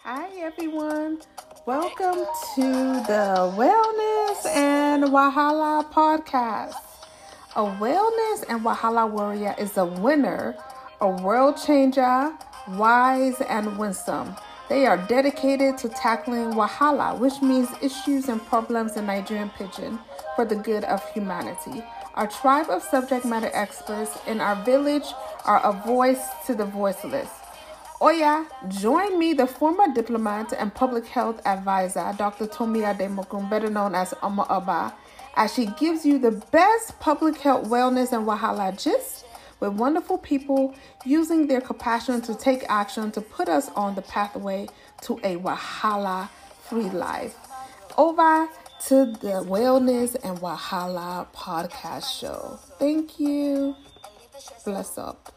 Hi, everyone. Welcome to the Wellness and Wahala podcast. A Wellness and Wahala warrior is a winner, a world changer, wise, and winsome. They are dedicated to tackling Wahala, which means issues and problems in Nigerian Pidgin, for the good of humanity. Our tribe of subject matter experts in our village are a voice to the voiceless. Oya, join me, the former diplomat and public health advisor, Dr. Tomi Ademokun, better known as Oma Aba, as she gives you the best public health, wellness, and Wahala gist with wonderful people using their compassion to take action to put us on the pathway to a Wahala-free life. Over to the Wellness and Wahala podcast show. Thank you. Bless up.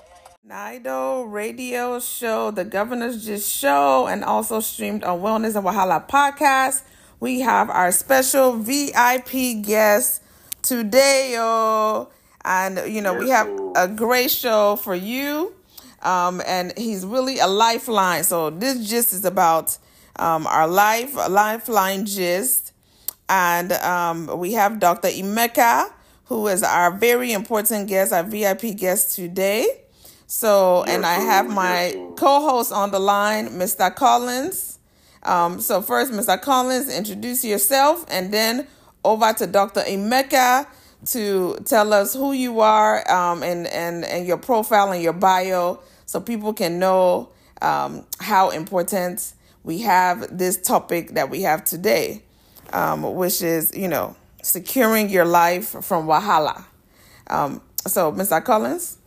Nido radio show, the Governor's Gist show, and also streamed on Wellness and Wahala podcast. We have our special VIP guest today, yo. And, we have a great show for you. And he's really a lifeline. So this gist is about our lifeline gist. And we have Dr. Emeka, who is our very important guest, our VIP guest today. So, and I have my co-host on the line, Mr. Collins. So first, Mr. Collins, introduce yourself, and then over to Dr. Emeka to tell us who you are and your profile and your bio, so people can know how important we have this topic that we have today, which is, securing your life from Wahala. So, Mr. Collins.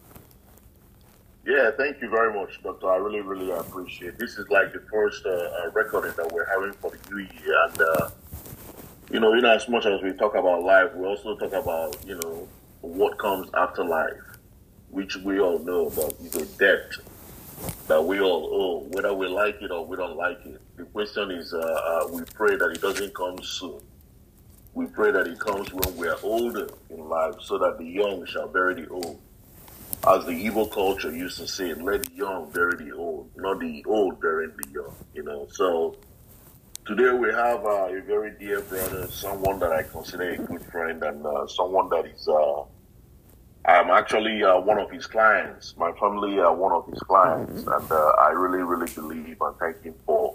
Yeah, thank you very much, Doctor. I really, really appreciate it. This is like the first recording that we're having for the new year. And, as much as we talk about life, we also talk about, what comes after life, which we all know about is a debt that we all owe, whether we like it or we don't like it. The question is, we pray that it doesn't come soon. We pray that it comes when we are older in life so that the young shall bury the old. As the Igbo culture used to say, let the young bury the old, not the old burying the young, So today we have a very dear brother, someone that I consider a good friend, and someone that is, I'm actually one of his clients. My family are one of his clients, and I really, really believe and thank him for,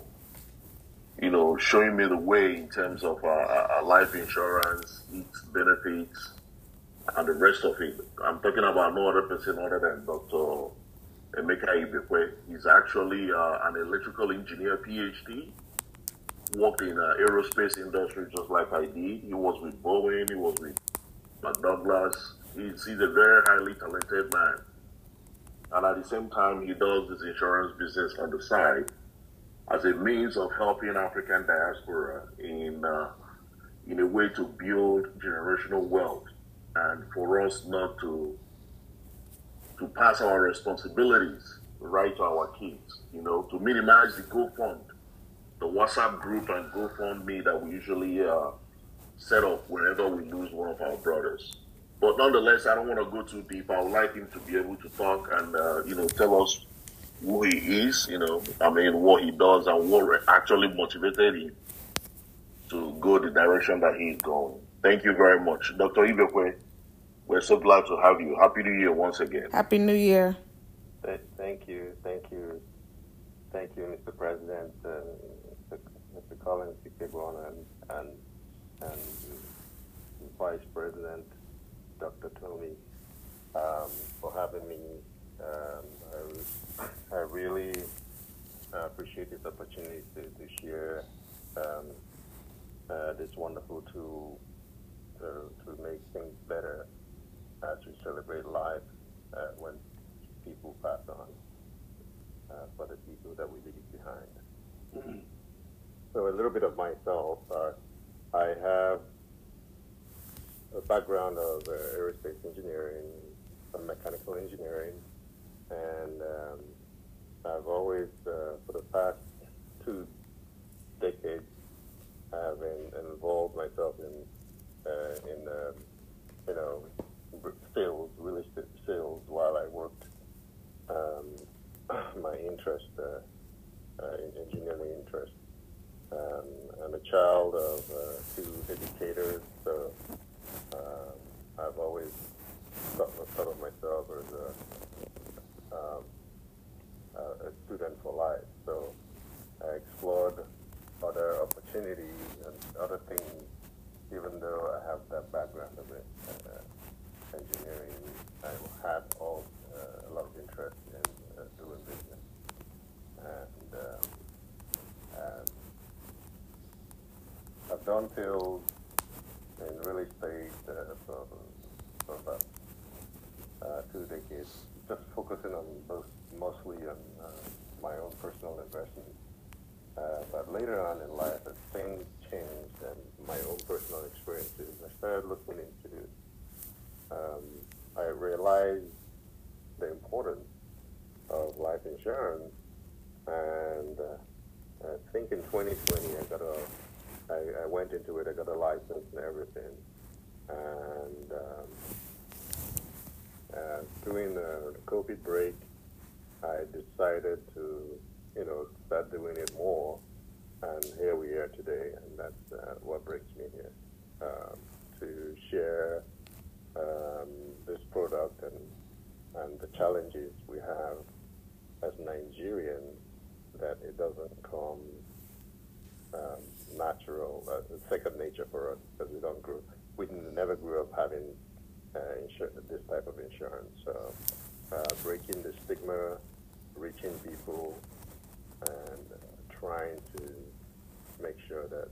showing me the way in terms of life insurance, its benefits, and the rest of it. I'm talking about no other person other than Dr. Emeka Ibekwe. He's actually an electrical engineer, PhD, worked in aerospace industry just like I did. He was with Boeing, he was with McDouglas. He's a very highly talented man. And at the same time, he does this insurance business on the side as a means of helping African diaspora in a way to build generational wealth. And for us not to pass our responsibilities right to our kids, to minimize the GoFund, the WhatsApp group and GoFundMe that we usually set up whenever we lose one of our brothers. But nonetheless, I don't want to go too deep. I would like him to be able to talk and, tell us who he is, what he does and what actually motivated him to go the direction that he's going. Thank you very much. Dr. Ibekwe, we're so glad to have you. Happy New Year once again. Happy New Year. Thank you, Mr. President, Mr. Collins Ikebron, and Vice President, Dr. Tony, for having me. I really appreciate this opportunity to share this wonderful tool to make things better as we celebrate life when people pass on, for the people that we leave behind. So a little bit of myself. I have a background of aerospace engineering, mechanical engineering, and I've always, for the past 2 decades, have involved myself in sales, real estate sales, while I worked my interest in engineering child of two educators, so I've always thought of myself as a student for life. So I explored other opportunities and other things, even though I have that background of it, engineering. I had a lot of interest in doing business, and I've done till in real estate for about 2 decades, just focusing on mostly on my own personal investments. But later on in life, as things changed and my own personal experiences, I started looking into. I realized the importance of life insurance, and I think in 2020 I went into it. I got a license and everything, and during the COVID break, I decided to, start doing it more, and here we are today, and that's what brings me here, to share this product and the challenges we have as Nigerians, that it doesn't come natural, second nature for us, because we never grew up having this type of insurance. So breaking the stigma, reaching people, and trying to make sure that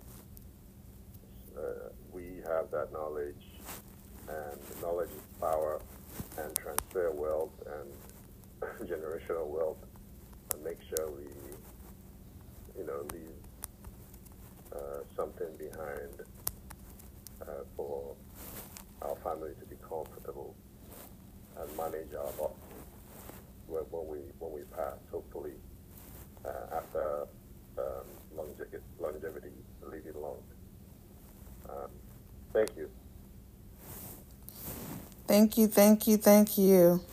we have that knowledge, and knowledge is power, and transfer wealth and generational wealth, and make sure we, leave something behind for our family to be comfortable and manage our loss when we pass, hopefully after longevity, living long. Thank you. Thank you, thank you, thank you.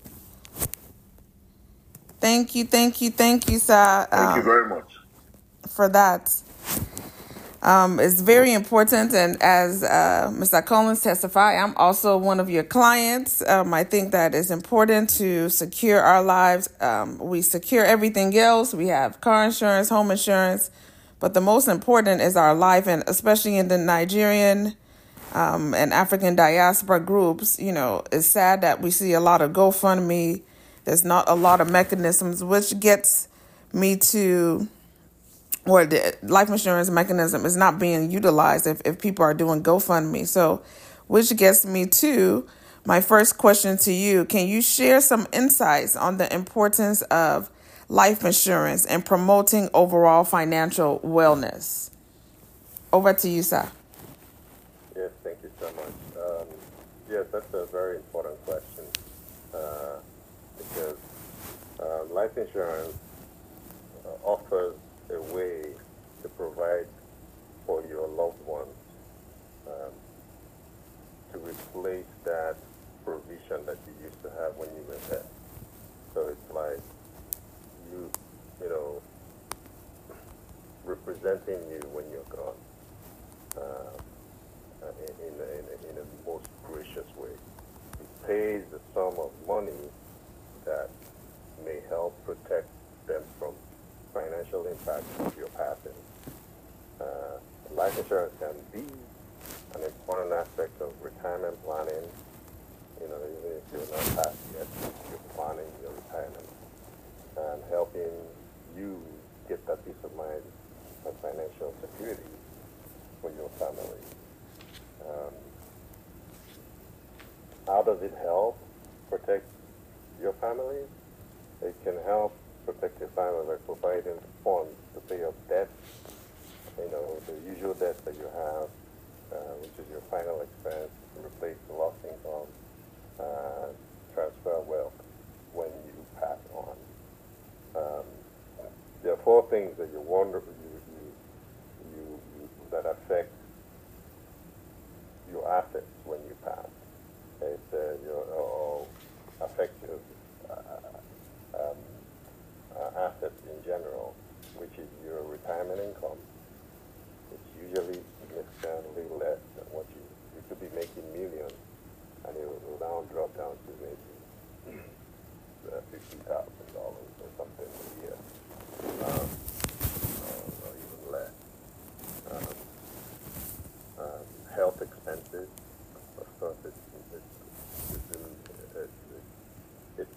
Thank you, sir. Thank you very much for that. It's very important, and as Mr. Collins testified, I'm also one of your clients. I think that it's important to secure our lives. We secure everything else. We have car insurance, home insurance, but the most important is our life, and especially in the Nigerian and African diaspora groups, it's sad that we see a lot of GoFundMe. There's not a lot of mechanisms, which gets me to, or the life insurance mechanism is not being utilized if people are doing GoFundMe. So, which gets me to my first question to you. Can you share some insights on the importance of life insurance and promoting overall financial wellness? Over to you, sir. Yes, thank you so much. Yes, that's a very important question, because life insurance offers a way to provide for your loved ones, to replace that provision that you used to have when you were there. So it's like representing you when you're gone, in a most gracious way. It pays a sum of money that may help protect them from financial impact of your passing. Life insurance can be an important aspect of retirement planning. Even if you're not passed yet, you're planning your retirement and helping you get that peace of mind and financial security for your family. How does it help protect your family? It can help protect your family by providing funds to pay off debt, the usual debt that you have, which is your final expense, to replace the lost income, transfer wealth when you pass on. There are 4 things that you that affect your assets when you pass. It affect your assets in general, which is your retirement income, it's usually significantly less than what you could be making millions, and it will now drop down to maybe $50,000 or something a year, or even less. Um, Health expenses, of course, it's,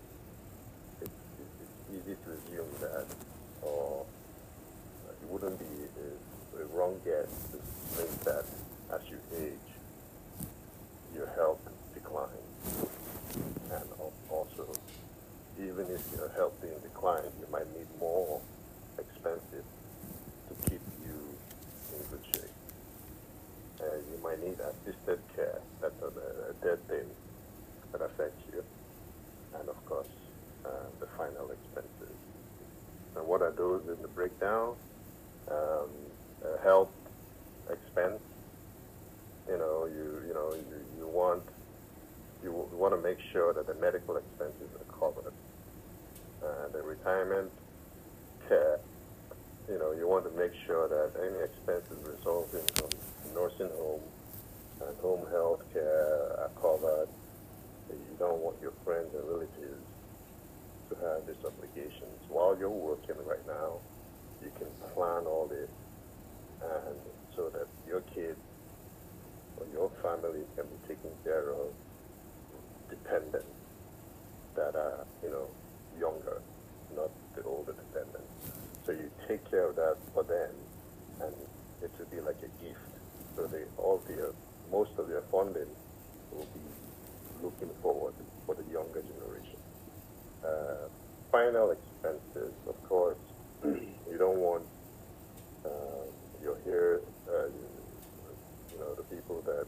it's easy to assume that, or it wouldn't be a wrong guess to think that as you age, your health declines. And also, even if your health didn't decline, you might need more expenses to keep you in good shape. You might need assisted care. That's a dead thing that affects you. And of course, the final expenses. And what are those in the breakdown? Health expense. You want to make sure that the medical expenses are covered. The retirement care. You want to make sure that any expenses resulting from nursing home and home health care are covered. You don't want your friends and relatives to have these obligations. While you're working right now, you can plan all this, and so that your kids or your family can be taken care of, dependents that are, younger, not the older dependents. So you take care of that for them, and it will be like a gift. So most of their funding will be looking forward for the younger generation. Final expenses, of course, you don't want your hair, the people that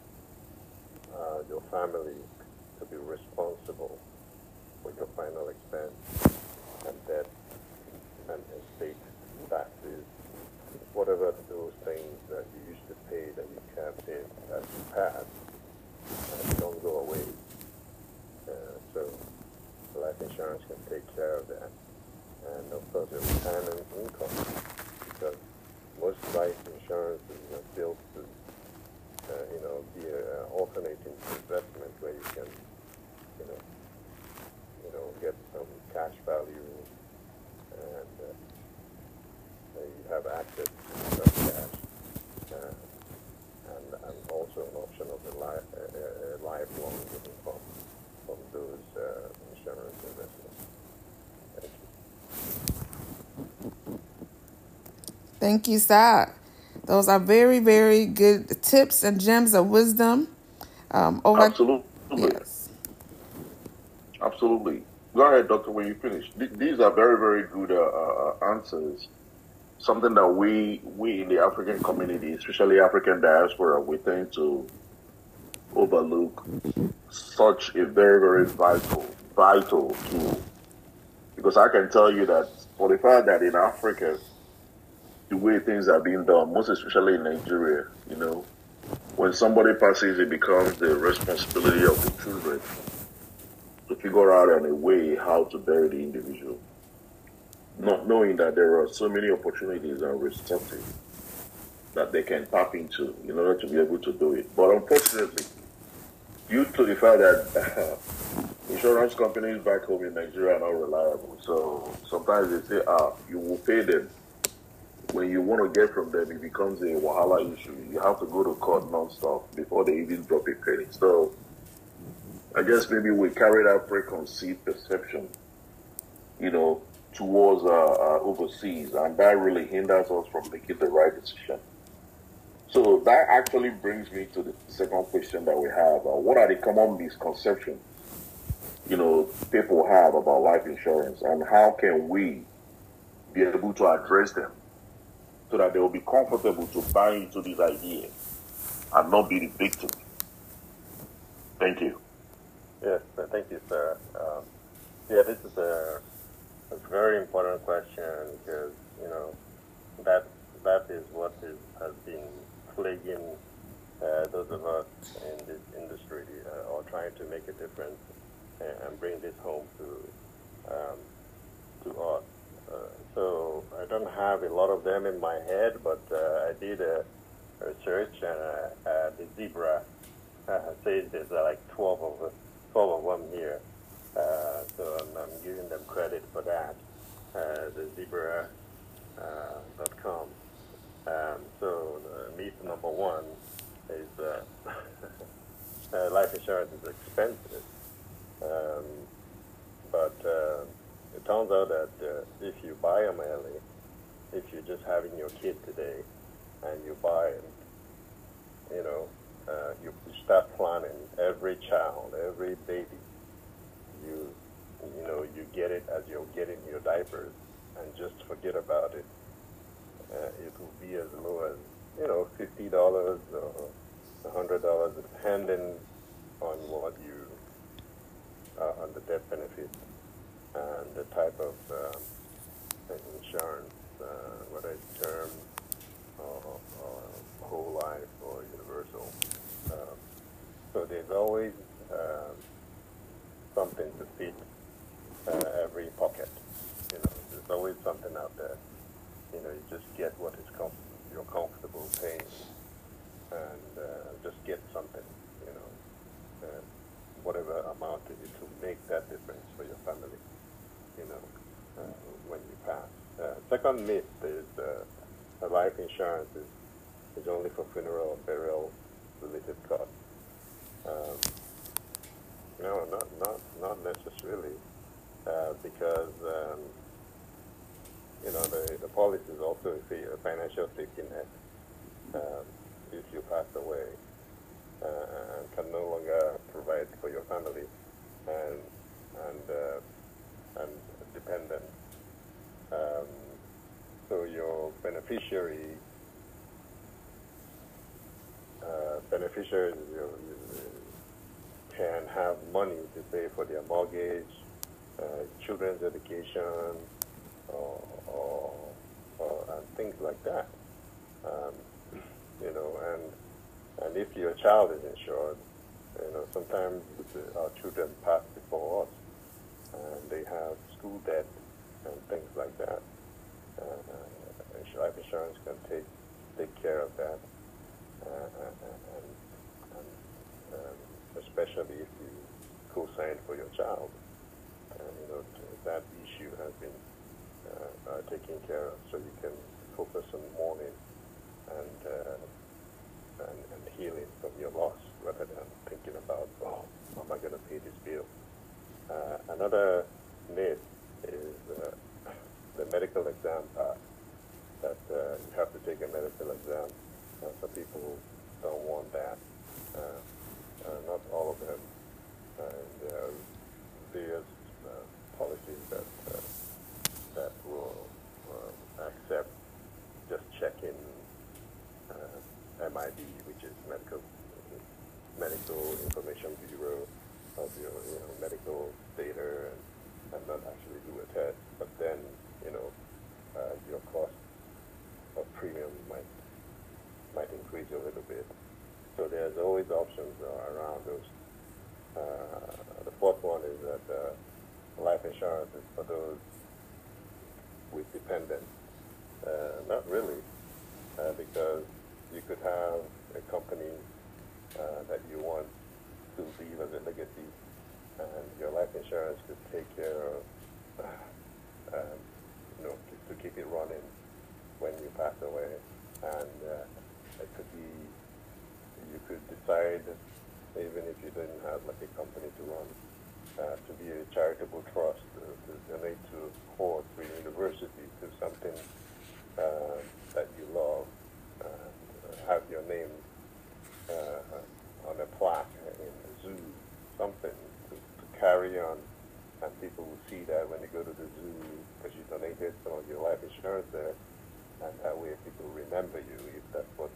your family to be responsible for your final expense and debt and estate taxes, whatever those things that you used to pay that you can't pay as you pass, don't go away. So life insurance can take care of that. And of course, the retirement income, because most life insurances are built to, be an alternating investment where you can, get some cash value, and you have access to some cash, and also an option of a lifelong income from those insurance investments. Thank you. Thank you, Sad. Those are very, very good tips and gems of wisdom. Absolutely. Yes. Absolutely. Go ahead, Doctor, when you finish. These are very, very good answers. Something that we in the African community, especially African diaspora, we tend to overlook such a very, very vital tool. Because I can tell you that for the fact that in Africa, the way things are being done, most especially in Nigeria, when somebody passes, it becomes the responsibility of the children to figure out a way how to bury the individual, not knowing that there are so many opportunities and resources that they can tap into in order to be able to do it. But unfortunately, due to the fact that insurance companies back home in Nigeria are not reliable, so sometimes they say, you will pay them. When you want to get from them, it becomes a wahala issue. You have to go to court non-stop before they even drop a penny. So I guess maybe we carry that preconceived perception, towards overseas, and that really hinders us from making the right decision. So that actually brings me to the second question that we have. What are the common misconceptions, people have about life insurance, and how can we be able to address them so that they will be comfortable to buy into this idea and not be the victim? Thank you. Yes, thank you, sir. This is a very important question because, that is what has been plaguing those of us in this industry or trying to make a difference and bring this home to us. So I don't have a lot of them in my head, but I did a research, and the zebra says there's like 12 of them here. So I'm giving them credit for that. The zebra.com. So myth number one is life insurance is expensive. Um, but it turns out that if you buy them early, if you're just having your kid today and you buy it, you know, you start planning every child, every baby. You know, you get it as you're getting your diapers, and just forget about it. It will be as low as, you know, $50 or $100, depending on what you on the death benefit and the type of insurance, whether it's term or whole life or universal. Um, so there's always something to fit every pocket. You know, there's always something out there. You know, you just get what is you're comfortable paying, and just get something. You know, whatever amount it will make that difference for your family. You know, when you pass. Second myth is life insurance is only for funeral and burial related costs. Um, no, not necessarily, because you know the policy is also a financial safety net. If you pass away and can no longer provide for your family and and dependents, so your beneficiaries can have money to pay for their mortgage, children's education, or and things like that. Um, you know, and if your child is insured, you know, sometimes our children pass before us, and they have school debt and things like that. Life insurance can take care of that, and especially if you co-sign for your child, you know, that issue has been taken care of, so you can focus on mourning and healing from your loss rather than thinking about, oh, how am I going to pay this bill? Another myth is the medical exam part, that you have to take a medical exam. Some people don't want that. Not all of them. There are various policies that will accept just checking MIB, which is Medical Information Bureau of your medical data, and not actually do a test. But then your cost of premium might increase a little bit. So there's always options around those. The fourth one is that life insurance is for those with dependents. Not really, because you could have a company that you want to leave as a legacy, and your life insurance could take care of, to keep it running when you pass away. And it could be, you could decide, even if you didn't have like a company to run, to be a charitable trust, to donate to or to a university, to something that you love, have your name on a plaque in the zoo, something to carry on, and people will see that when they go to the zoo because you donated some of your life insurance there, and that way people remember you if that's what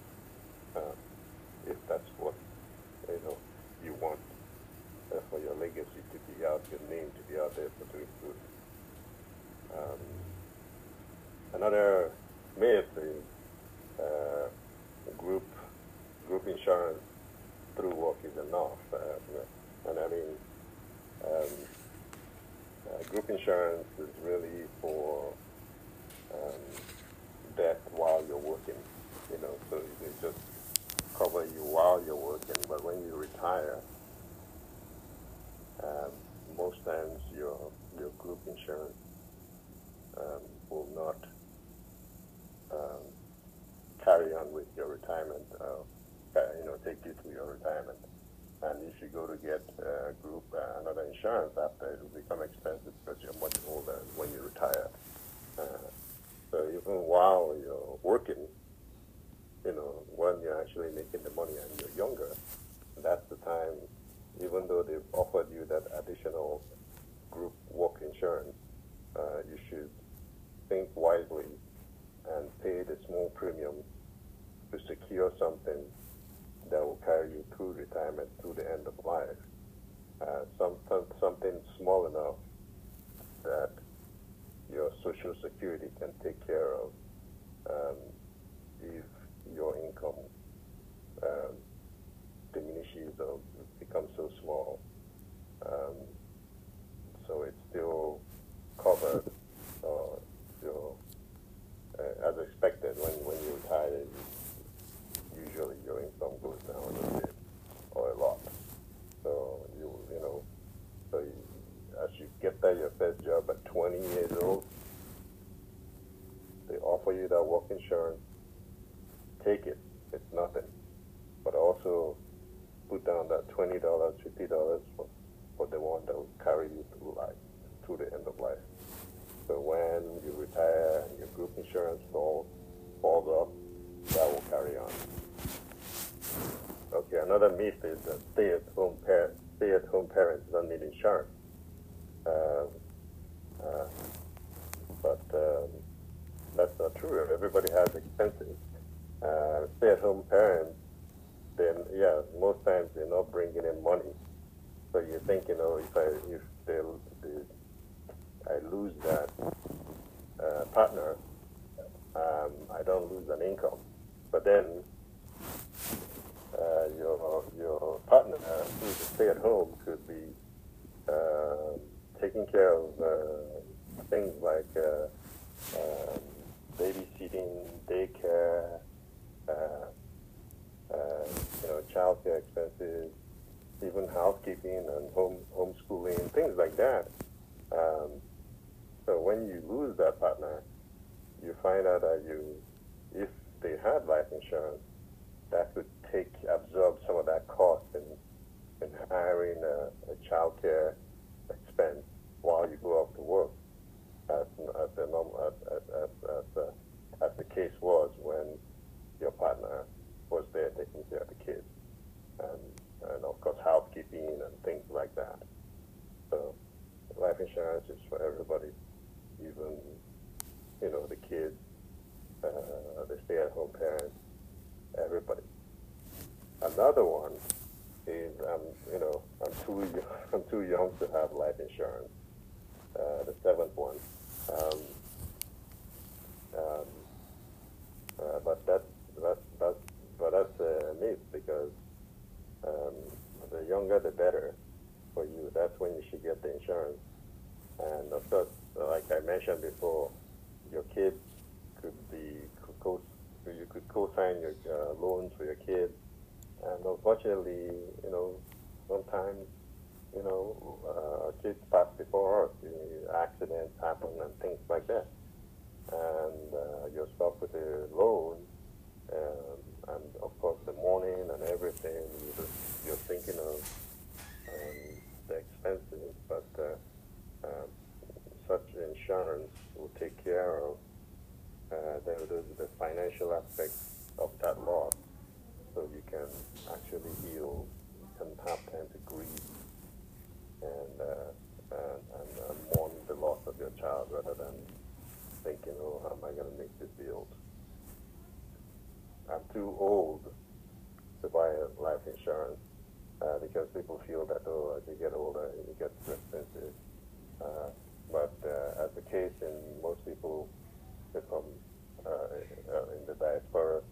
you want for your legacy to be out, your name to be out there for doing good. Another myth is group insurance through work is enough, and I mean Group insurance is really for death while you're working, so they just cover you while you're working, but when you retire, most times your group insurance will not um, carry on with your retirement, take you to your retirement. And if you go to get another insurance after, it will become expensive because you're much older when you retire. So even while you're working, when you're actually making the money and you're younger, that's the time, even though they've offered you that additional group work insurance, you should think wisely and pay the small premium to secure something that will carry you through retirement, through the end of life. Something small enough that your Social Security can take care of if your income diminishes or becomes so small. So it's still covered, as expected. When you retire, usually your income goes down a little bit or a lot. So as you get your first job at 20 years old, they offer you that work insurance. Take it. It's nothing. But also put down that $20, $50 for the one that will carry you through life, through the end of life. So when you retire and your group insurance falls off, that will carry on. Okay, another myth is that stay-at-home parents don't need insurance. But that's not true. Everybody has expenses. Stay-at-home parents, then most times they're not bringing in money. So you think, if I lose that partner, I don't lose an income. But then your partner who's a stay-at-home could be taking care of things like babysitting, daycare, childcare expenses, even housekeeping and homeschooling, things like that. So when you lose that partner, you find out that if they had life insurance, that could absorb some of that cost in hiring a childcare expense while you go off to work, as the case was when your partner was there taking care of the kids, and of course housekeeping and things like that. So life insurance is for everybody, even the kids, the stay-at-home parents, everybody. Another one is I'm too young to have life insurance. The seventh one, but that's a myth, because the younger the better for you. That's when you should get the insurance. And of course, like I mentioned before, your kids you could co-sign your loans for your kids. And unfortunately, sometimes, kids pass before us. Accidents happen and things like that. And you're stuck with a loan, and of course the mourning and everything, you're thinking of the expenses, but such insurance will take care of the financial aspect of that loss, so you can actually heal, you can have time to grieve and mourn the loss of your child, rather than thinking, how am I going to make this build? I'm too old to buy a life insurance, because people feel that, as you get older, it gets too expensive. But as the case in most people from in the diaspora,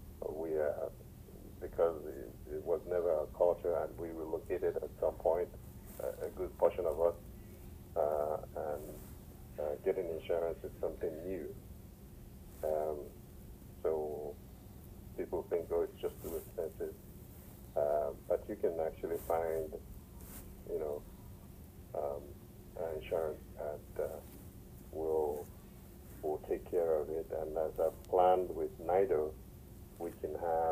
because it was never our culture, and we relocated at some point, a good portion of us, and getting insurance is something new. Um, so people think, oh, it's just too expensive. But you can actually find, you know, insurance that will take care of it. And as I've planned with NIDO, we can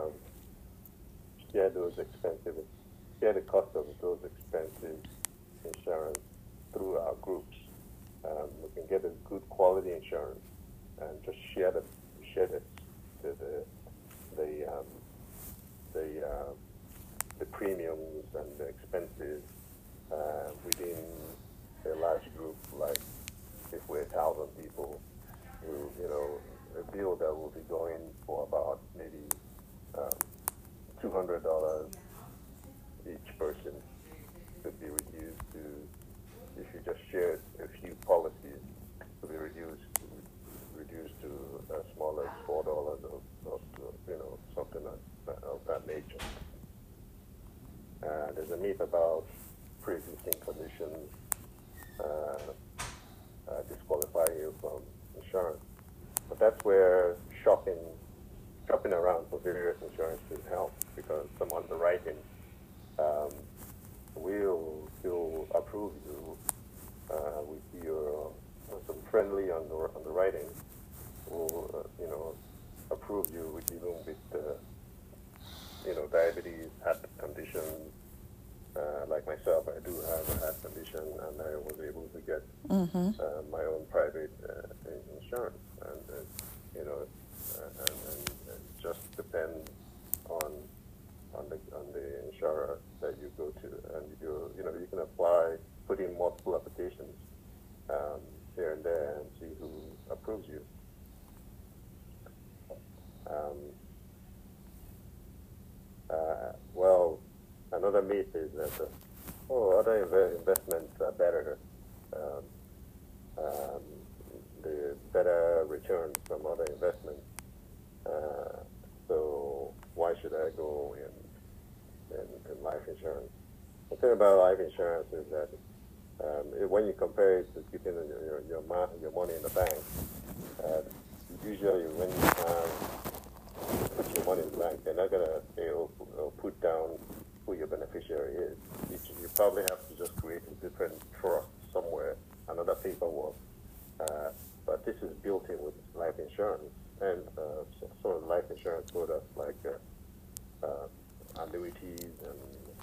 share the cost of those expensive insurance through our groups. We can get a good quality insurance and just share the premiums and the expenses within a large group. Like if we're 1,000 people, a bill that will be going for about maybe $200 each person could be reduced to, if you just shared a few policies, could be reduced to as small as $4 or something of that nature. There's a myth about pre-existing conditions disqualify you from insurance, but that's where shopping around for various insurances helps, because some underwriting will still approve you with your some friendly underwriting will approve you with even with diabetes, heart conditions. Like myself, I do have a heart condition, and I was able to get my own private insurance, and it just depends on the insurer that you go to, and you can apply, put in multiple applications here and there, and see who approves you. Well, another myth is that other investments are better. The better returns from other investments. So why should I go in life insurance? The thing about life insurance is that when you compare it to keeping your money in the bank, usually when you put your money in the bank, they're not going to say, put down who your beneficiary is. You probably have to just create a different trust somewhere, another paperwork. But this is built in with life insurance, and some of the life insurance products like annuities and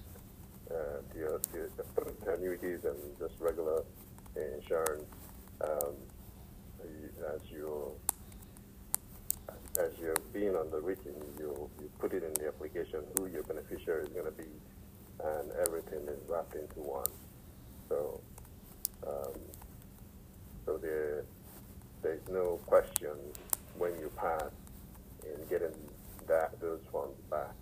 the annuities and just regular insurance. As you're being underwritten, you put it in the application who your beneficiary is going to be, and everything is wrapped into one. So there's no question when you pass in getting those funds back,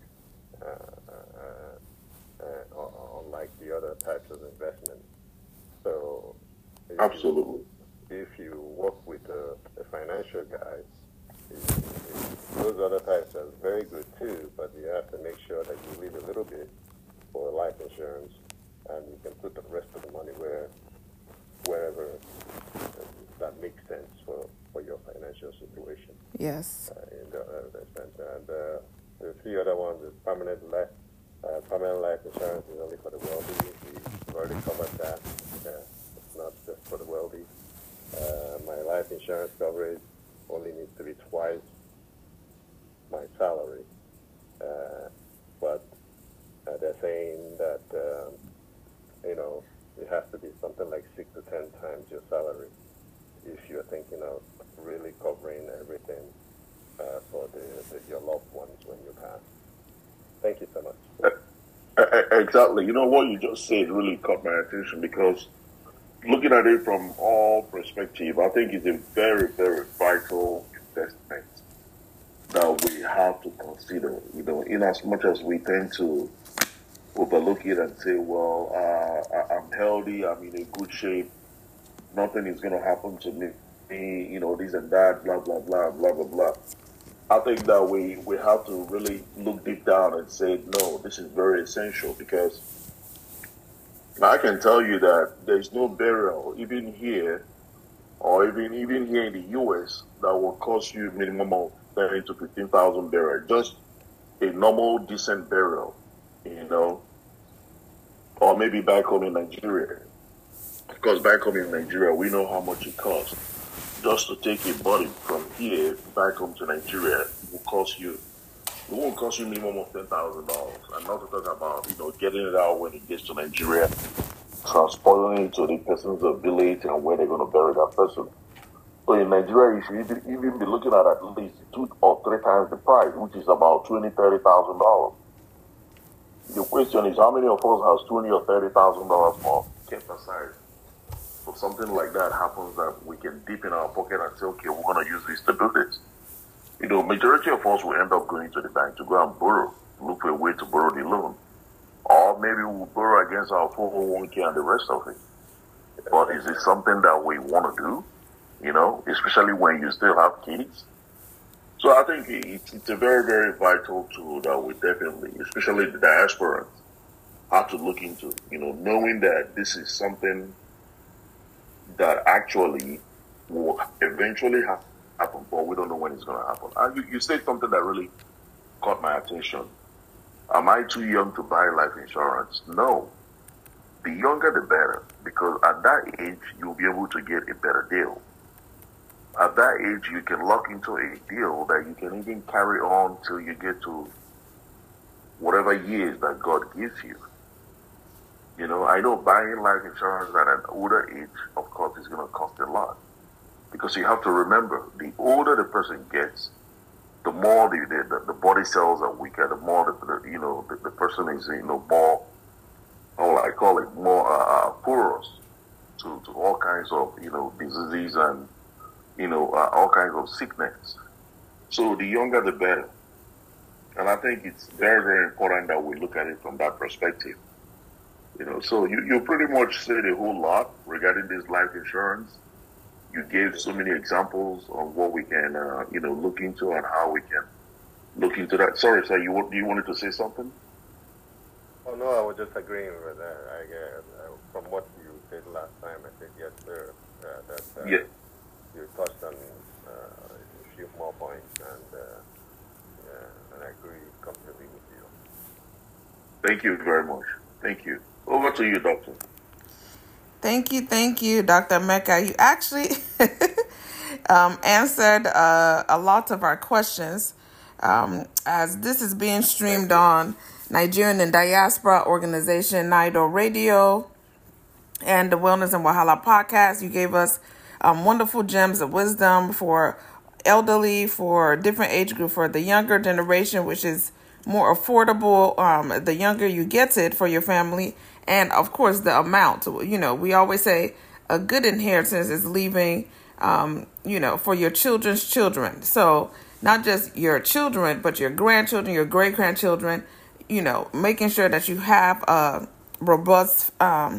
unlike the other types of investments. So absolutely, if you work with a financial guy, those other types are very good too, but you have to make sure that you leave a little bit for life insurance, and you can put the rest of the money wherever that makes sense for your financial situation. Yes. And the three other ones is permanent life insurance is only for the wealthy. We've already covered that. It's not just for the wealthy. My life insurance coverage only needs to be twice my salary. But they're saying that, it has to be something like 6 to 10 times your salary if you're thinking of really covering everything for your loved ones when you pass. Thank you so much. Exactly. You know what you just said really caught my attention, because looking at it from all perspective, I think it's a very, very vital investment that we have to consider. In as much as we tend to overlook it and say, well, I'm healthy, I'm in a good shape, nothing is going to happen to me, this and that, blah, blah, blah, blah, blah, blah. I think that we have to really look deep down and say, no, this is very essential, because I can tell you that there's no burial, even here, or even here in the U.S., that will cost you minimum of 10 to 15,000 burial. Just a normal, decent burial, you know, or maybe back home in Nigeria. Because back home in Nigeria, we know how much it costs. Just to take a body from here back home to Nigeria will cost you. It won't cost you minimum of $10,000. And not to talk about, getting it out when it gets to Nigeria, transporting it to the person's village and where they're going to bury that person. So in Nigeria, you should even be looking at least 2 or 3 times the price, which is about $20,000-$30,000. The question is, how many of us has $20,000 or $30,000 more kept aside? So something like that happens that we can dip in our pocket and say, okay, we're going to use this to do this. Majority of us will end up going to the bank to go and borrow, look for a way to borrow the loan. Or maybe we'll borrow against our 401k and the rest of it. But is it something that we want to do? Especially when you still have kids. So I think it's a very, very vital tool that we definitely, especially the diasporans, have to look into, knowing that this is something that actually will eventually happen, but we don't know when it's going to happen. And you said something that really caught my attention. Am I too young to buy life insurance? No. The younger, the better, because at that age, you'll be able to get a better deal. At that age, you can lock into a deal that you can even carry on till you get to whatever years that God gives you. I know buying life insurance at an older age, of course, is going to cost a lot. Because you have to remember, the older the person gets, the more the body cells are weaker, the more the person is, more, how will I call it, more porous to all kinds of, diseases and, all kinds of sickness. So the younger, the better. And I think it's very, very important that we look at it from that perspective. So you pretty much said a whole lot regarding this life insurance. You gave so many examples on what we can, look into and how we can look into that. Sorry, sir, you wanted to say something? Oh, no, I was just agreeing with that. From what you said last time, I said yes, sir. Yeah. You touched on a few more points, and I agree completely with you. Thank you very much. Thank you. Over to you, Doctor. Thank you, Dr. Emeka. You actually answered a lot of our questions as this is being streamed on Nigerian and Diaspora Organization, NIDO Radio, and the Wellness and Wahala podcast. You gave us wonderful gems of wisdom for elderly, for different age group, for the younger generation, which is more affordable. The younger you get it for your family. And, of course, the amount. We always say a good inheritance is leaving, for your children's children. So not just your children, but your grandchildren, your great-grandchildren, making sure that you have a robust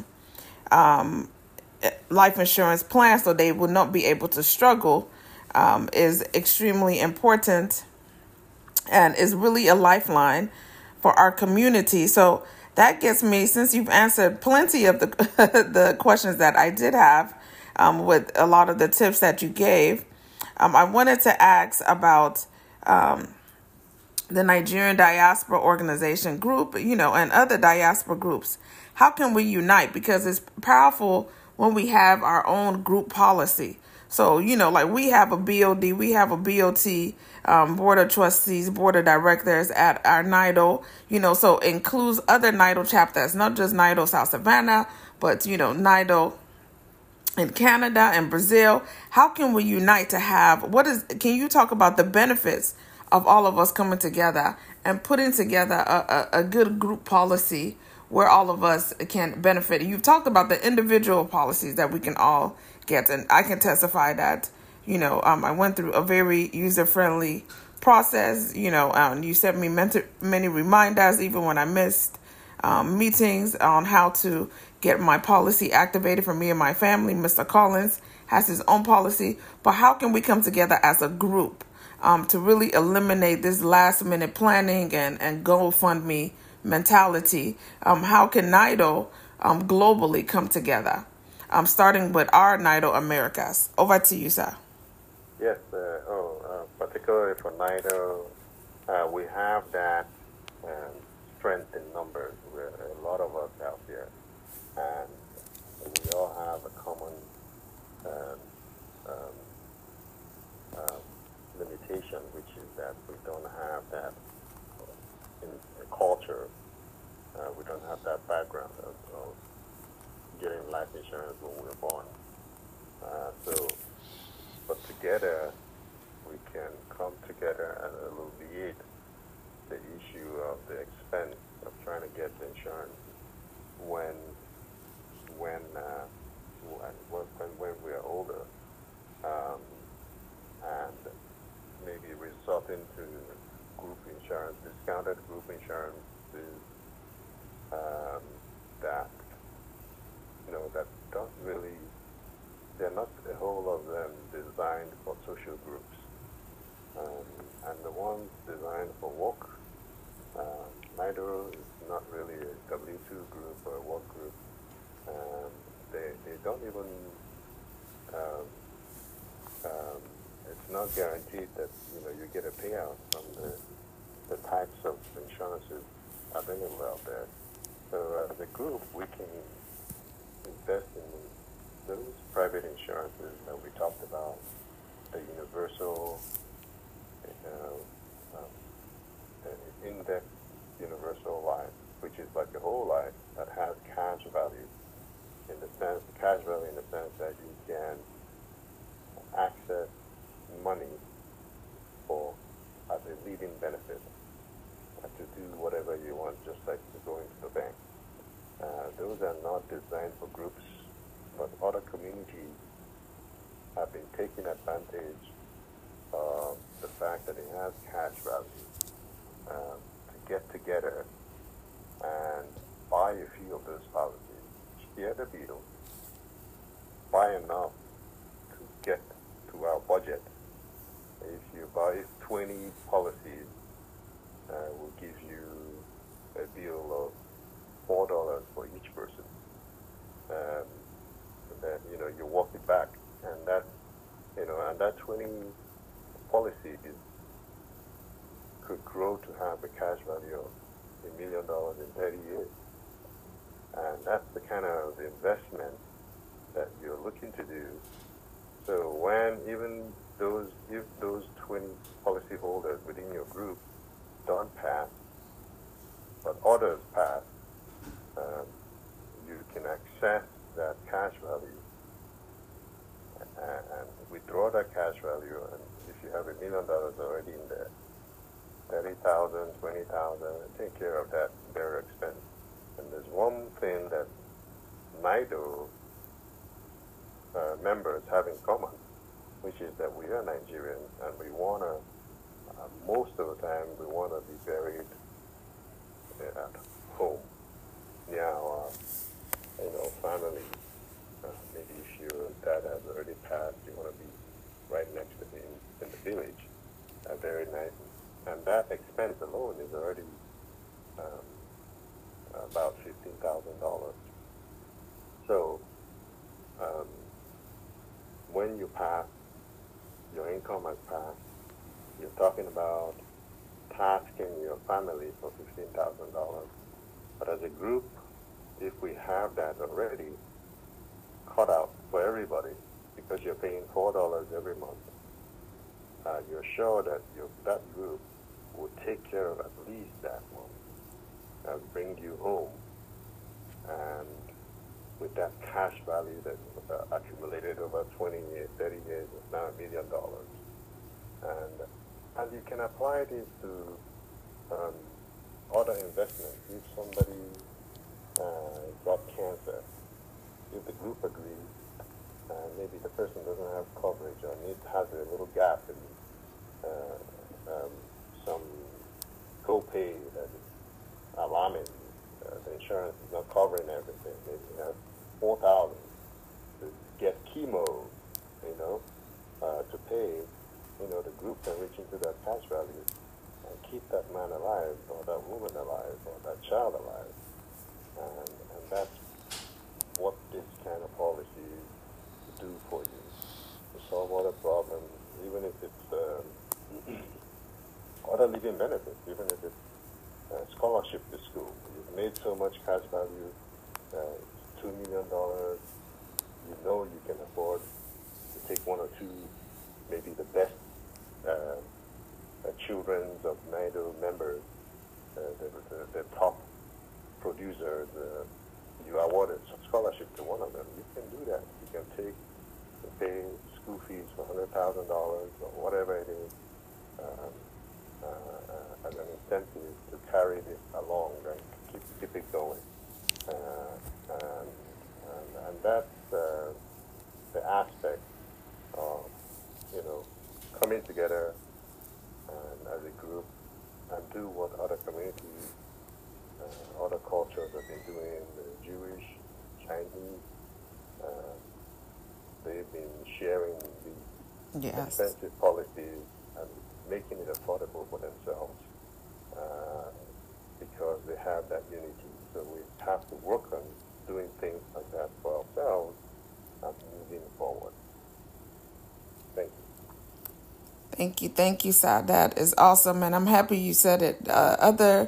life insurance plan so they will not be able to struggle is extremely important and is really a lifeline for our community. So that gets me, since you've answered plenty of the the questions that I did have with a lot of the tips that you gave, I wanted to ask about the Nigerian Diaspora Organization group, and other diaspora groups. How can we unite? Because it's powerful when we have our own group policy. So, like we have a BOD, we have a BOT, Board of Trustees, Board of Directors at our NIDO, so it includes other NIDO chapters, not just NIDO South Savannah, but, NIDO in Canada and Brazil. How can we unite to have, can you talk about the benefits of all of us coming together and putting together a good group policy where all of us can benefit? You've talked about the individual policies that we can all get, and I can testify that, I went through a very user-friendly process, and you sent me many reminders, even when I missed meetings on how to get my policy activated for me and my family. Mr. Collins has his own policy, but how can we come together as a group to really eliminate this last-minute planning and GoFundMe mentality? How can NIDO globally come together, starting with our NIDO Americas. Over to you, sir. Yes, particularly for NIDO, we have that strength in numbers. We're a lot of us out here, and we all have a common um, um, limitation, which is that we don't have that in culture. We don't have that background of getting life insurance when we were born. But together, we can come together and alleviate the issue of the expense of trying to get the insurance when we are older, and maybe result into group insurance, discounted group insurance that that don't really, they're not a whole of them designed for social groups, and the ones designed for work. NIDO is not really a W2 group or a work group. They don't even, it's not guaranteed that you get a payout from the types of insurances available out there. So as a group, we can invest in those private insurances that we talked about, the universal, index universal life, which is like a whole life that has cash value in the sense that you can access money for as a living benefit to do whatever you want, just like going to the bank. Those are not designed for groups, but other communities have been taking advantage of the fact that it has cash value to get together and buy a few of those policies, share the bill, buy enough to get to our budget. If you buy 20 policies, we'll give you a bill of $4 for each person. And then you walk it back, and that 20 policies could grow to have a cash value of $1 million in 30 years. And that's the kind of investment that you're looking to do. So if those 20 policyholders within your group don't pass, but others pass, you can access that cash value and withdraw that cash value. And if you have $1 million already in there, 30,000, 20,000, take care of that very expense. And there's one thing that NIDO members have in common, which is that we are Nigerians, and we want to, most of the time, we want to be buried at home near our, family. Maybe if your dad has already passed, you want to be right next to him in the village. Very nice. And that expense alone is already about $15,000. So when you pass, your income has passed, you're talking about tasking your family for $15,000. But as a group, if we have that already cut out for everybody, because you're paying $4 every month, you're sure that that group will take care of at least that one and bring you home. And with that cash value that accumulated over 20 years, 30 years, it's now $1 million. And you can apply this to other investments. If somebody got cancer, if the group agrees, maybe the person doesn't have coverage or has a little gap in some copay that is alarming. The insurance is not covering everything. Maybe you have $4,000 to get chemo, to pay. The group can reach into that cash value and keep that man alive, or that woman alive, or that child alive, and that's what this kind of policy do for you to solve other problems, even if it's other living benefits, even if it's scholarship to school. You've made so much cash value, $2 million. You know you can afford to take one or two, maybe the best children of NIDO members, the top producers. You awarded a scholarship to one of them. You can do that. You can pay school fees for $100,000 or whatever it is as an incentive to carry this along and keep it going. And that's the aspect of, coming together and as a group and do what other communities, other cultures have been doing, the Jewish, Chinese. They've been sharing the expensive policies and making it affordable for themselves because they have that unity. So we have to work on doing things like that for ourselves and moving forward. Thank you. Thank you, Sal. That is awesome, and I'm happy you said it. Other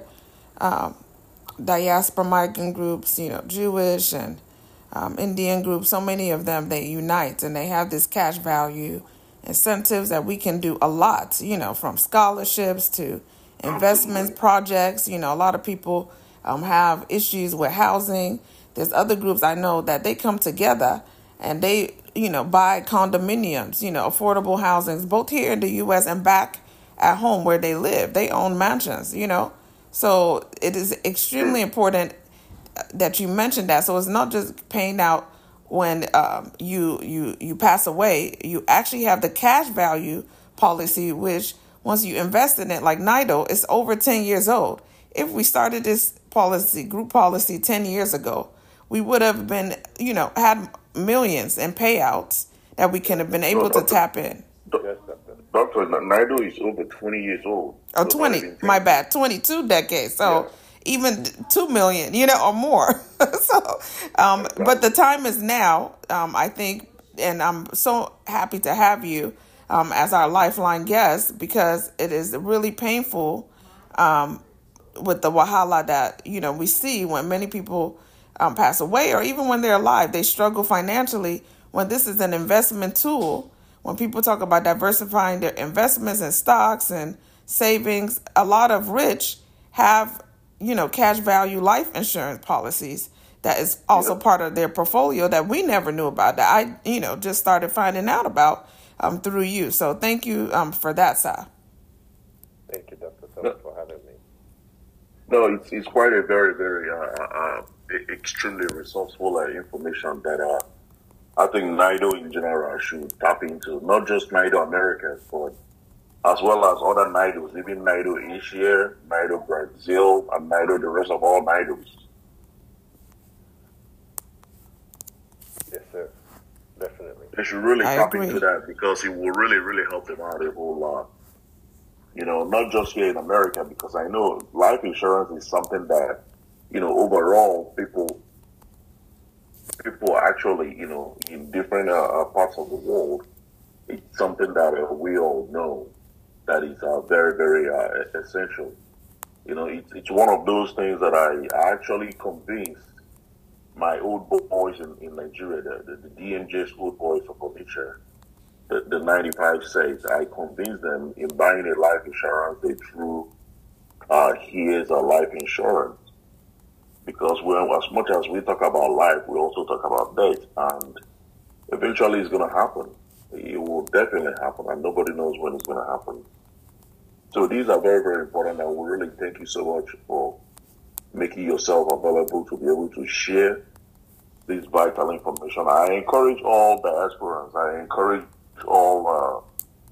diaspora migrant groups, Jewish and Indian groups, so many of them, they unite and they have this cash value incentives that we can do a lot, from scholarships to investments, projects. A lot of people have issues with housing. There's other groups I know that they come together and they, buy condominiums, affordable housings, both here in the U.S. and back at home where they live. They own mansions, So it is extremely important that you mentioned that. So it's not just paying out when you pass away. You actually have the cash value policy, which once you invest in it, like NIDO, it's over 10 years old. If we started this group policy 10 years ago, we would have been, had millions in payouts that we can have been able to tap in. Dr. NIDO is over 20 years old. Oh, 20, my bad, 22 decades. So even 2 million, or more. So, but the time is now, I think, and I'm so happy to have you as our lifeline guest, because it is really painful with the wahala that, we see when many people pass away, or even when they're alive, they struggle financially. When this is an investment tool, when people talk about diversifying their investments and stocks and savings, a lot of rich have, cash value life insurance policies that is also part of their portfolio that we never knew about, that I, just started finding out about through you. So thank you for that, Sal. Thank you, Dr. Thomas, for having me. No, it's quite a very, very extremely resourceful information that I think NIDO in general should tap into, not just NIDO America, but as well as other NIDOs, even NIDO Asia, NIDO Brazil, and NIDO, the rest of all NIDOs. Yes, sir. Definitely. They should really tap into that, because it will really, really help them out a whole lot. Not just here in America, because I know life insurance is something that, overall people actually, in different parts of the world, it's something that we all know that is very, very essential. It's one of those things that I actually convinced my old boys in Nigeria, the DMJ's old boys for furniture, the 95 says, I convinced them in buying a life insurance, they threw here's a life insurance. Because as much as we talk about life, we also talk about death, and eventually it's going to happen. It will definitely happen, and nobody knows when it's going to happen. So these are very, very important, and we really thank you so much for making yourself available to be able to share this vital information. I encourage all diasporans, I encourage all,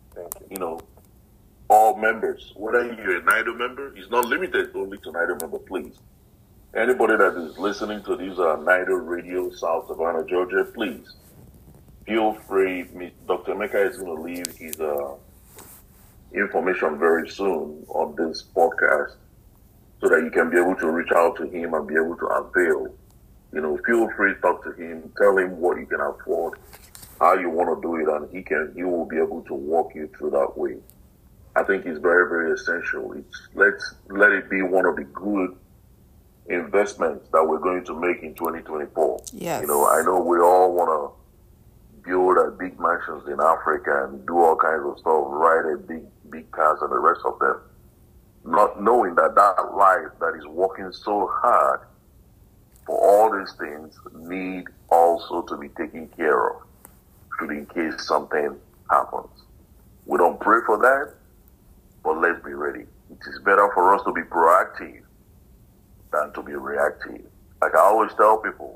all members, whether you're a NIDO member, it's not limited only to NIDO member, please. Anybody that is listening to these NIDO Radio, South Savannah, Georgia, please feel free. Dr. Emeka is going to leave his information very soon on this podcast so that you can be able to reach out to him and be able to avail feel free to talk to him, tell him what you can afford, how you want to do it, and he will be able to walk you through that way. I think it's very, very essential. Let's let it be one of the good investments that we're going to make in 2024. Yes. I know we all want to build big mansions in Africa and do all kinds of stuff, ride big cars and the rest of them, not knowing that life that is working so hard for all these things need also to be taken care of, in case something happens. We don't pray for that, but let's be ready. It is better for us to be proactive than to be reactive. Like I always tell people,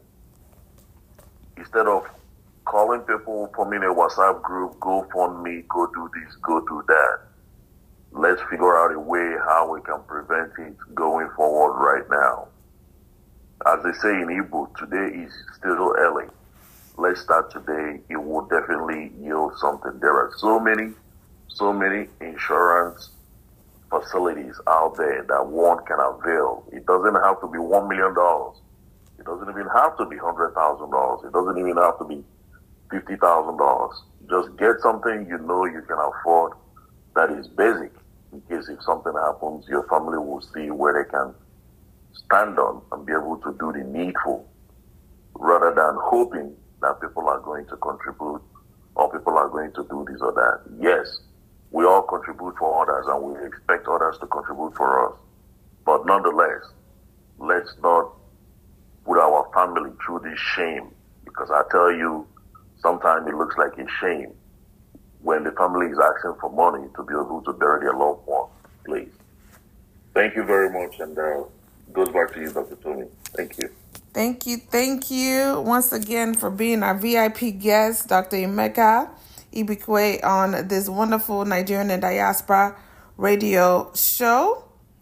instead of calling people, forming a WhatsApp group, go fund me, go do this, go do that, let's figure out a way how we can prevent it going forward right now. As they say in Igbo, today is still early. Let's start today. It will definitely yield something. There are so many insurance facilities out there that one can avail. It doesn't have to be $1 million. It doesn't even have to be $100,000. It doesn't even have to be $50,000. Just get something you can afford that is basic. In case if something happens, your family will see where they can stand on and be able to do the needful, rather than hoping that people are going to contribute or people are going to do this or that. Yes, we all contribute for others and we expect others to contribute for us. But nonetheless, let's not put our family through this shame, because I tell you, sometimes it looks like a shame when the family is asking for money to be able to bury their loved one. Please. Thank you very much, and goes back to you, Dr. Tony. Thank you. Thank you once again for being our VIP guest, Dr. Emeka Ibikwe, on this wonderful Nigerian and Diaspora radio show.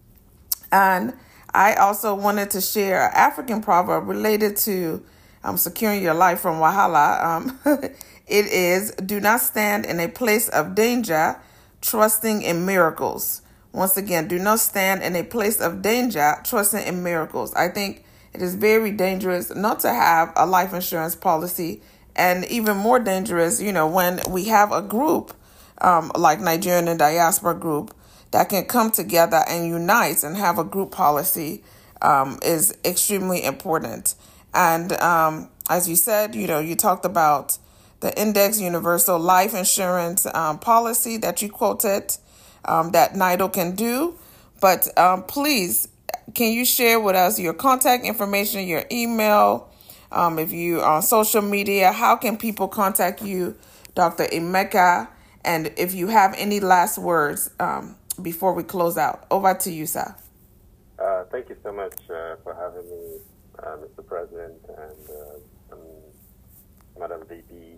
And I also wanted to share an African proverb related to securing your life from Wahala. It is, do not stand in a place of danger, trusting in miracles. Once again, do not stand in a place of danger, trusting in miracles. I think it is very dangerous not to have a life insurance policy, and even more dangerous, when we have a group like Nigerian and Diaspora Group that can come together and unite and have a group policy is extremely important. And as you said, you talked about the Index Universal Life Insurance policy that you quoted that NIDO can do. But please, can you share with us your contact information, your email, if you are on social media? How can people contact you, Dr. Emeka? And if you have any last words before we close out. Over to you, sir. Thank you so much for having me, Mr. President, and Madam VP.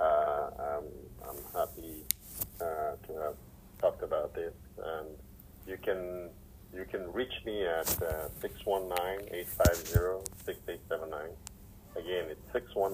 I'm happy to have talked about this. And you can reach me at 619-850-6879. Again, it's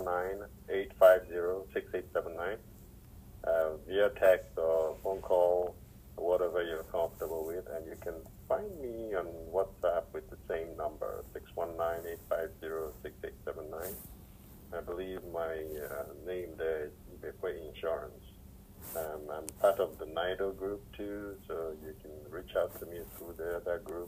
619-850-6879. Via text or phone call, whatever you're comfortable with, and you can find me on WhatsApp with the same number, 619-850-6879. I believe my name there is Ibekwe Insurance. I'm part of the NIDO group too, so you can reach out to me through that group,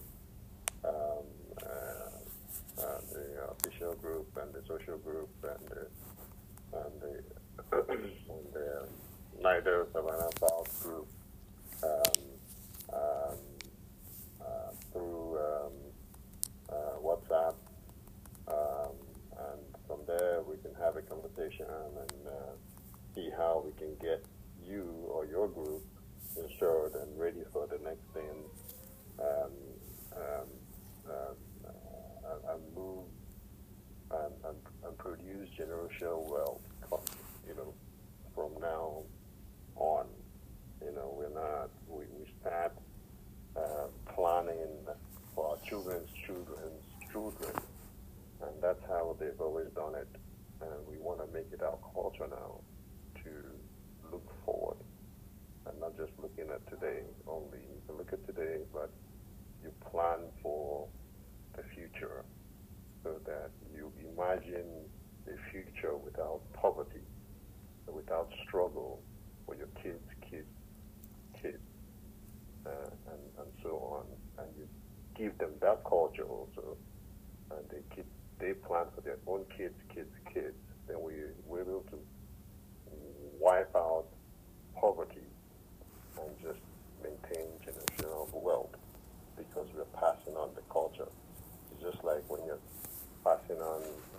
the official group and the social group and the NIDO Savannah South group through WhatsApp, and from there we can have a conversation and see how we can get you or your group insured and ready for the next thing, and move and produce generational wealth, from now on. We start planning for our children's children, and that's how they've always done it, and we want to make it our culture now to look forward and not just looking at today only. You can look at today, but you plan for the future. so that you imagine a future without poverty, without struggle for your kids, and so on. And you give them that culture also, and they plan for their own kids, then we're able to wipe out poverty and just maintain generational wealth because we're passing on the culture. It's just like when you're passing on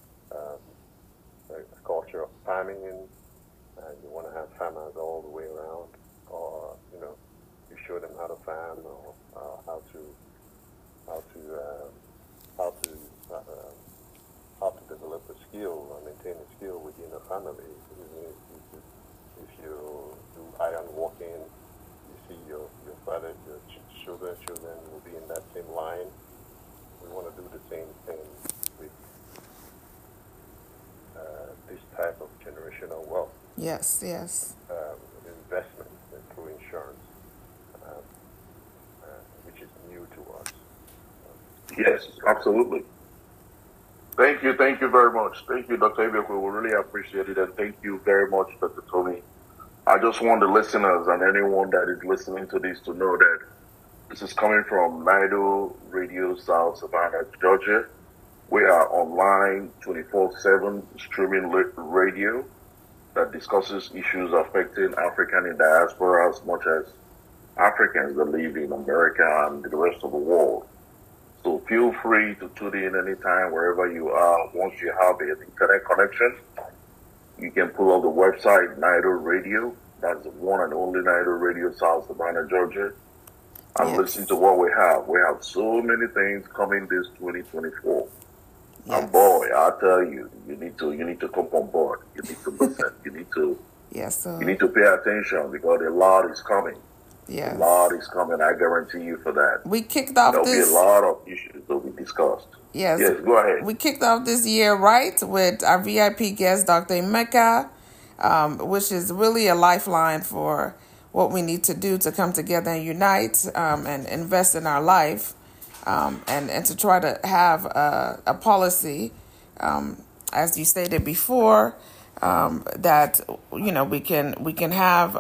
a culture of farming and you want to have farmers all the way around, or you show them how to farm or how to develop a skill or maintain a skill within a family. If you do iron working, you see your father, your children will be in that same line. We want to do the same thing with this type of generational wealth. Yes. Investment through insurance, which is new to us. Yes, absolutely. Thank you very much. Thank you, Dr. Ibiokwe. We really appreciate it, and thank you very much, Dr. Tony. I just want the listeners and anyone that is listening to this to know that this is coming from NIDO Radio South Savannah, Georgia. We are online 24/7 streaming radio that discusses issues affecting African in diaspora as much as Africans that live in America and the rest of the world. So feel free to tune in anytime, wherever you are. Once you have an internet connection, you can pull up the website, NIDO Radio. That's the one and only NIDO Radio South Savannah, Georgia. And listen to what we have. We have so many things coming this 2024. Yes. And boy, I tell you, you need to come on board. You need to listen. You need to pay attention because a lot is coming. Yes. A lot is coming. I guarantee you for that. We kicked off There'll be a lot of issues that we discussed. Yes, go ahead. We kicked off this year with our VIP guest, Dr. Emeka, which is really a lifeline for what we need to do to come together and unite and invest in our life, and to try to have a policy, as you stated before, that we can have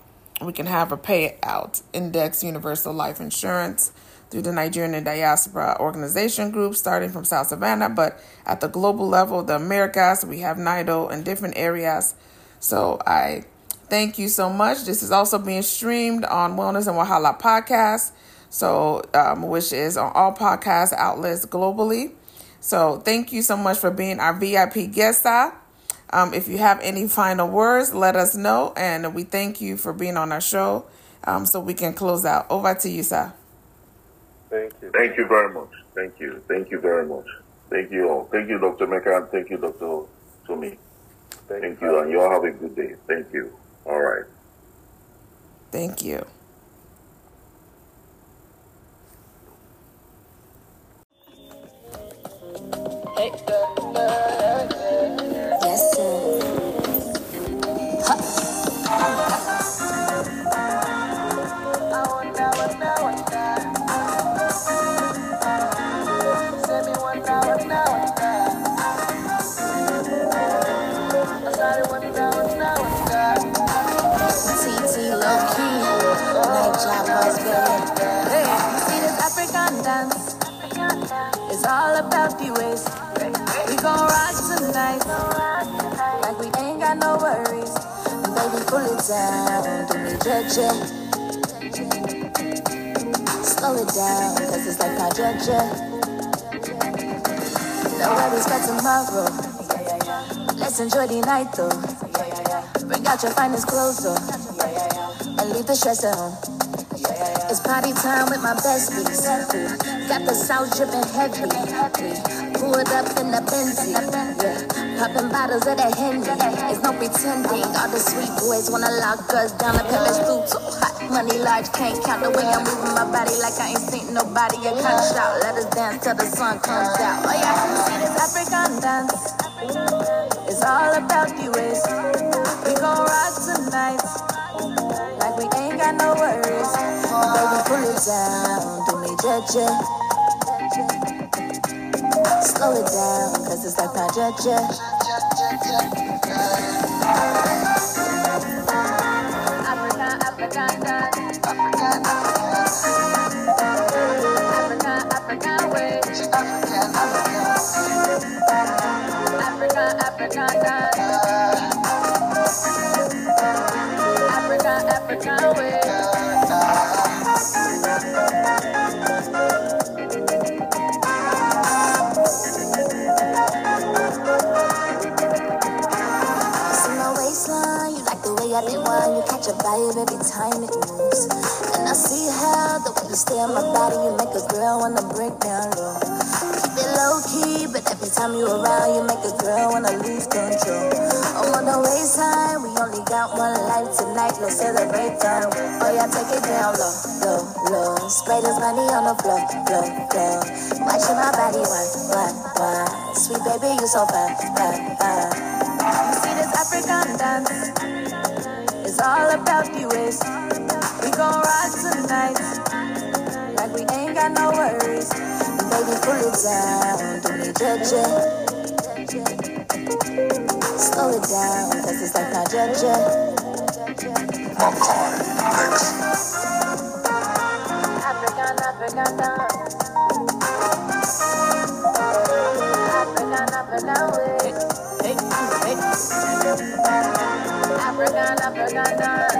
a payout, index universal life insurance through the Nigerian Diaspora Organization Group, starting from South Savannah, but at the global level, the Americas, we have NIDO in different areas. So I thank you so much. This is also being streamed on Wellness and Wahala Podcast, so which is on all podcast outlets globally. So thank you so much for being our VIP guest, Sa. If you have any final words, let us know, and we thank you for being on our show, so we can close out. Over to you, Sa. Thank you. Thank you very much. Thank you. Thank you very much. Thank you all. Thank you, Dr. Meka, and thank you, Dr. Tomi. Thank you, and you all have a good day. Thank you. All right. Thank you. Yes, sir. TT low key, night job was good. Hey, you see this African dance? It's all about the waist. We gon' rock tonight, like we ain't got no worries. And baby, pull it down, do me jeje. Slow it down, cause it's like my jeje. No worries for tomorrow. Let's enjoy the night though. Bring out your finest clothes though, and leave the stress at home. It's party time with my besties. Got the south dripping heavy. Pulled up in the Benzie. Yeah. Popping bottles of that Henny. It's no pretending. All the sweet boys wanna lock us down. The pillars too hot. Money large, can't count the way I'm moving my body like I ain't seen nobody. You can't shout. Let us dance till the sun comes out. Oh yeah, see this African dance. It's all about the waist. We gon' rock tonight, like we ain't got no worries. Baby, pull it down, do me jeje. Slow it down, cause it's like my ja. African way. African way. I be one, you catch a vibe every time it moves. And I see how the way you stay on my body, you make a girl wanna break down low. Keep it low key, but every time you around, you make a girl wanna lose control. I'm on the waistline, we only got one life tonight, let's celebrate time. Oh yeah, take it down low. Spray this money on the floor. Watching my body wine. Sweet baby, you so fine. You see this African dance? It's all about the waist. We gon' rock tonight, like we ain't got no worries. Baby, pull it down, do me ja. Slow it down, cause it's like my ja. African dance. African way. African dance.